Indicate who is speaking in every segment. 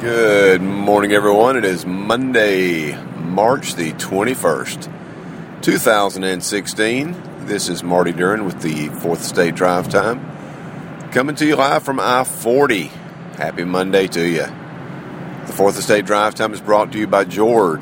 Speaker 1: Good morning, everyone. It is Monday, March the 21st, 2016. This is Marty Duren with the 4th Estate Drive Time, coming to you live from I-40. Happy Monday to you. The 4th Estate Drive Time is brought to you by Jord,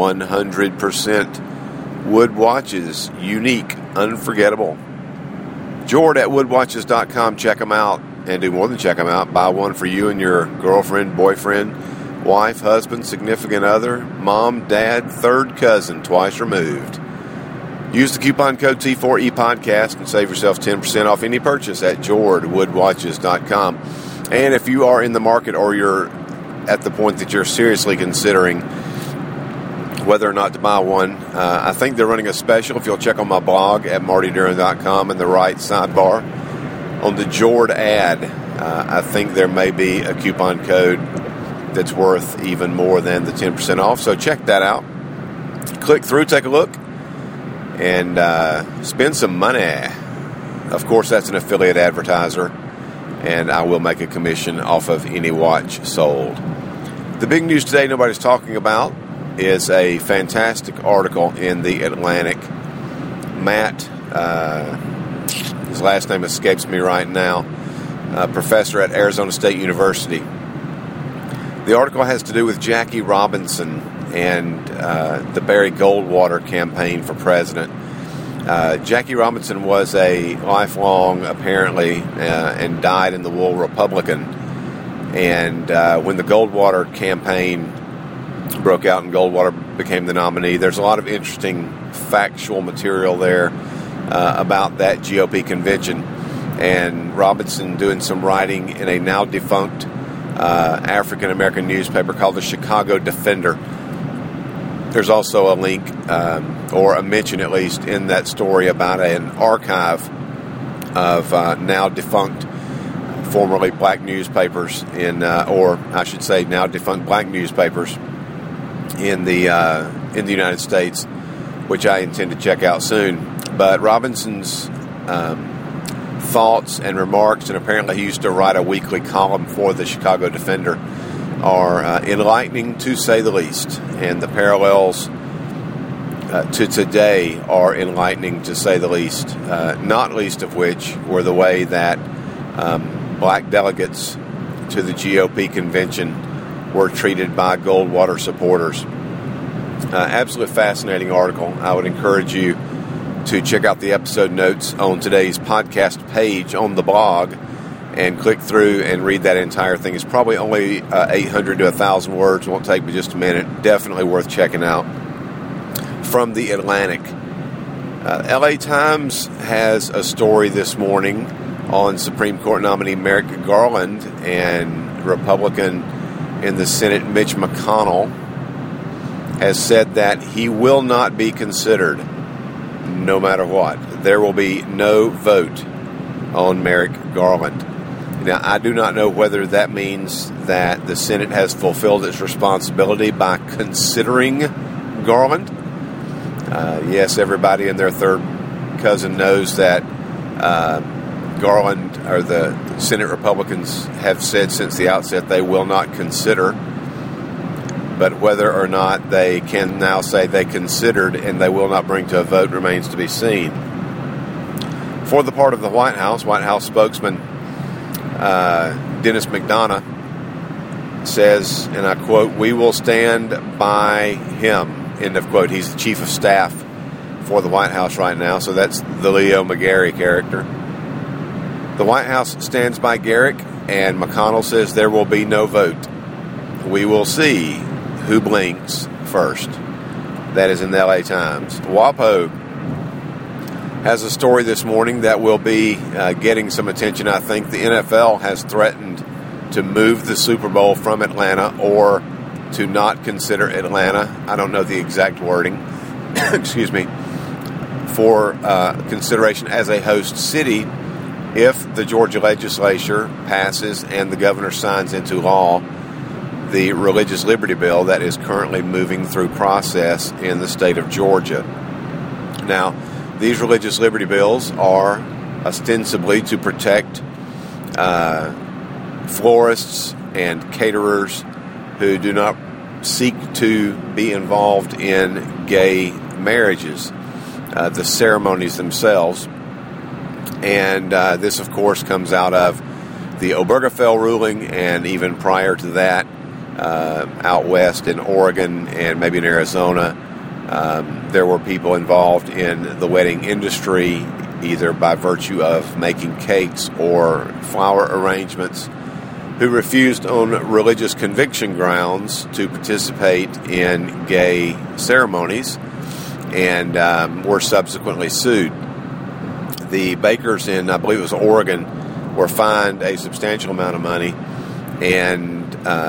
Speaker 1: 100% wood watches, unique, unforgettable. Jord at woodwatches.com. Check them out. And do more than check them out. Buy one for you and your girlfriend, boyfriend, wife, husband, significant other, mom, dad, third cousin, twice removed. Use the coupon code T4EPodcast and save yourself 10% off any purchase at JordWoodWatches.com. And if you are in the market or you're at the point that you're seriously considering whether or not to buy one, I think they're running a special. If you'll check on my blog at MartyDuren.com in the right sidebar, on the Jord ad, I think there may be a coupon code that's worth even more than the 10% off. So check that out. Click through, take a look, and spend some money. Of course, that's an affiliate advertiser, and I will make a commission off of any watch sold. The big news today nobody's talking about is a fantastic article in The Atlantic. Matt, his last name escapes me right now, professor at Arizona State University. The article has to do with Jackie Robinson and the Barry Goldwater campaign for president. Jackie Robinson was a lifelong, apparently, and dyed-in-the-wool Republican. And when the Goldwater campaign broke out and Goldwater became the nominee, there's a lot of interesting factual material there about that GOP convention, and Robinson doing some writing in a now defunct African-American newspaper called the Chicago Defender. There's also a link, or a mention at least, in that story about an archive of now defunct, formerly black newspapers or I should say now defunct black newspapers in the United States, which I intend to check out soon. But Robinson's thoughts and remarks, and apparently he used to write a weekly column for the Chicago Defender, are enlightening to say the least. And the parallels to today are enlightening to say the least, not least of which were the way that black delegates to the GOP convention were treated by Goldwater supporters. Absolutely fascinating article. I would encourage you to check out the episode notes on today's podcast page on the blog and click through and read that entire thing. It's probably only 800 to 1,000 words. It won't take me just a minute. Definitely worth checking out. From The Atlantic. LA Times has a story this morning on Supreme Court nominee Merrick Garland and Republican in the Senate Mitch McConnell has said that he will not be considered no matter what. There will be no vote on Merrick Garland. Now, I do not know whether that means that the Senate has fulfilled its responsibility by considering Garland. Yes, everybody and their third cousin knows that Garland, or the Senate Republicans, have said since the outset they will not consider. But whether or not they can now say they considered and they will not bring to a vote remains to be seen. For the part of the White House spokesman Dennis McDonough says, and I quote, "We will stand by him," end of quote. He's the chief of staff for the White House right now, so that's the Leo McGarry character. The White House stands by Garrick, and McConnell says there will be no vote. We will see who blinks first. That is in the LA Times. WAPO has a story this morning that will be getting some attention, I think. The NFL has threatened to move the Super Bowl from Atlanta or to not consider Atlanta. I don't know the exact wording. Excuse me. For consideration as a host city if the Georgia legislature passes and the governor signs into law the religious liberty bill that is currently moving through process in the state of Georgia. Now, these religious liberty bills are ostensibly to protect florists and caterers who do not seek to be involved in gay marriages, the ceremonies themselves. And this, of course, comes out of the Obergefell ruling, and even prior to that, out west in Oregon and maybe in Arizona, there were people involved in the wedding industry, either by virtue of making cakes or flower arrangements, who refused on religious conviction grounds to participate in gay ceremonies and were subsequently sued. The bakers in, I believe it was Oregon, were fined a substantial amount of money, and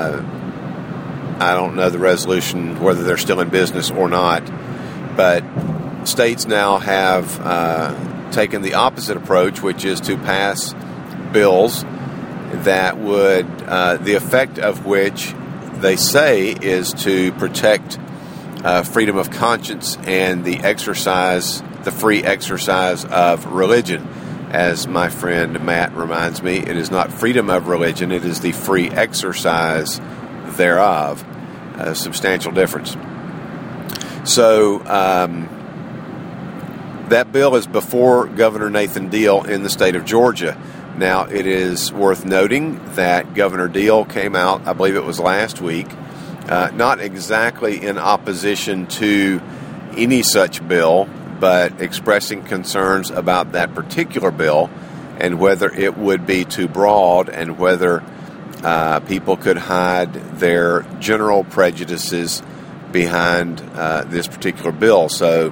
Speaker 1: I don't know the resolution, whether they're still in business or not, but states now have taken the opposite approach, which is to pass bills that would, the effect of which they say is to protect freedom of conscience and the free exercise of religion. As my friend Matt reminds me, it is not freedom of religion, it is the free exercise thereof. A substantial difference. So that bill is before Governor Nathan Deal in the state of Georgia. Now, it is worth noting that Governor Deal came out, I believe it was last week, not exactly in opposition to any such bill, but expressing concerns about that particular bill and whether it would be too broad and whether people could hide their general prejudices behind this particular bill. So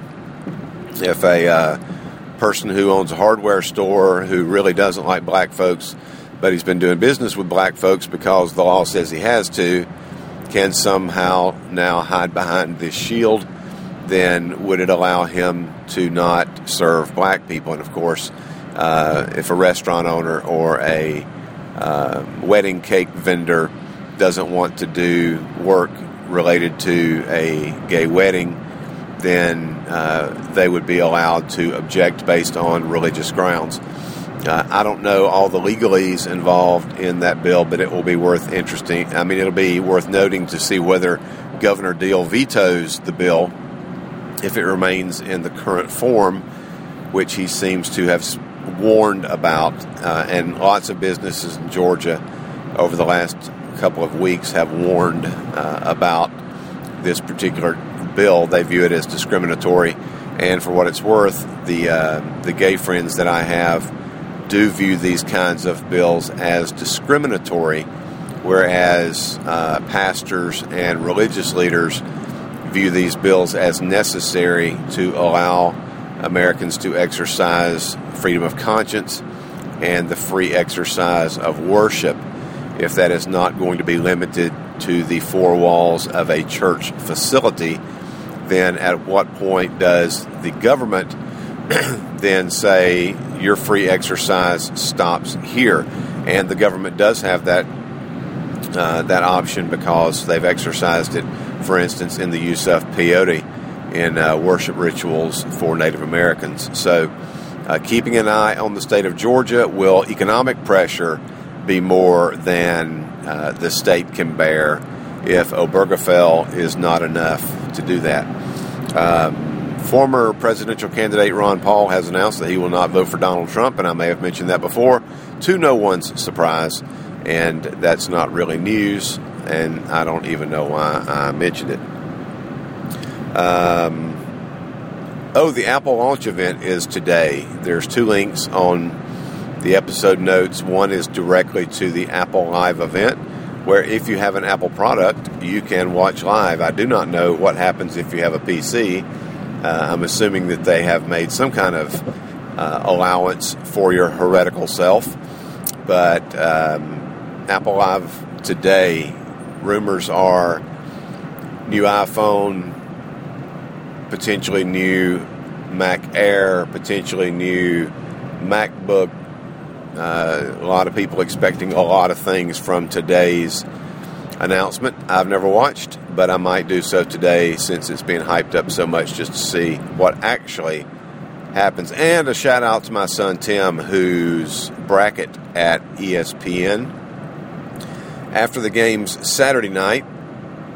Speaker 1: if a person who owns a hardware store who really doesn't like black folks, but he's been doing business with black folks because the law says he has to, can somehow now hide behind this shield, then would it allow him to not serve black people? And of course, if a restaurant owner or a wedding cake vendor doesn't want to do work related to a gay wedding, then they would be allowed to object based on religious grounds. I don't know all the legalese involved in that bill, but it will be worth it'll be worth noting to see whether Governor Deal vetoes the bill if it remains in the current form, which he seems to have warned about. And lots of businesses in Georgia over the last couple of weeks have warned about this particular bill. They view it as discriminatory, and for what it's worth, the gay friends that I have do view these kinds of bills as discriminatory, whereas pastors and religious leaders view these bills as necessary to allow Americans to exercise freedom of conscience and the free exercise of worship, if that is not going to be limited to the four walls of a church facility. Then at what point does the government then say your free exercise stops here? And the government does have that option, because they've exercised it, for instance, in the use of peyote in worship rituals for Native Americans. So keeping an eye on the state of Georgia. Will economic pressure be more than the state can bear if Obergefell is not enough to do that? Former presidential candidate Ron Paul has announced that he will not vote for Donald Trump, and I may have mentioned that before, to no one's surprise, and that's not really news, and I don't even know why I mentioned it. The Apple launch event is today. There's two links on the episode notes. One is directly to the Apple Live event, where if you have an Apple product, you can watch live. I do not know what happens if you have a PC. I'm assuming that they have made some kind of allowance for your heretical self. But Apple Live today, rumors are new iPhone, potentially new Mac Air, potentially new MacBook. A lot of people expecting a lot of things from today's announcement. I've never watched, but I might do so today since it's being hyped up so much, just to see what actually happens. And a shout out to my son Tim, whose bracket at ESPN after the games Saturday night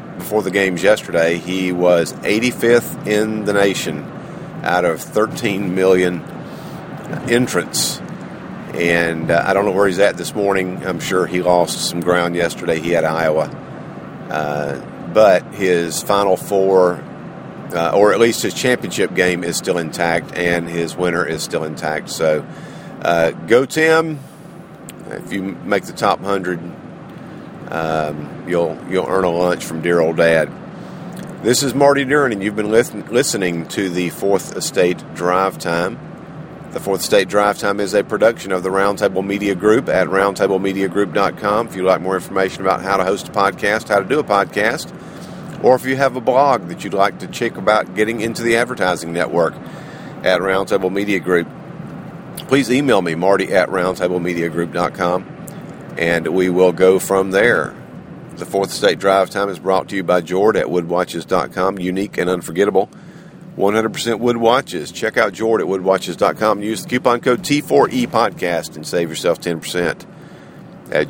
Speaker 1: before the games yesterday, he was 85th in the nation out of 13 million entrants. And I don't know where he's at this morning. I'm sure he lost some ground yesterday. He had Iowa. But his Final Four, or at least his championship game, is still intact, and his winner is still intact. So go Tim. If you make the top 100, you'll earn a lunch from dear old Dad. This is Marty Duren, and you've been listening to the Fourth Estate Drive Time. The Fourth Estate Drive Time is a production of the Roundtable Media Group at roundtablemediagroup.com. If you'd like more information about how to host a podcast, how to do a podcast, or if you have a blog that you'd like to check about getting into the advertising network at Roundtable Media Group, please email me, Marty at roundtablemediagroup.com, and we will go from there. The Fourth Estate Drive Time is brought to you by Jord at woodwatches.com, unique and unforgettable. 100% wood watches. Check out Jord at woodwatches.com. Use the coupon code T4E podcast and save yourself 10% at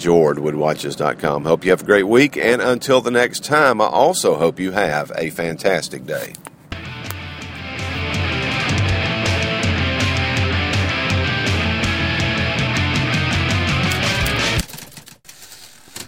Speaker 1: jordwoodwatches.com. Hope you have a great week, and until the next time, I also hope you have a fantastic day.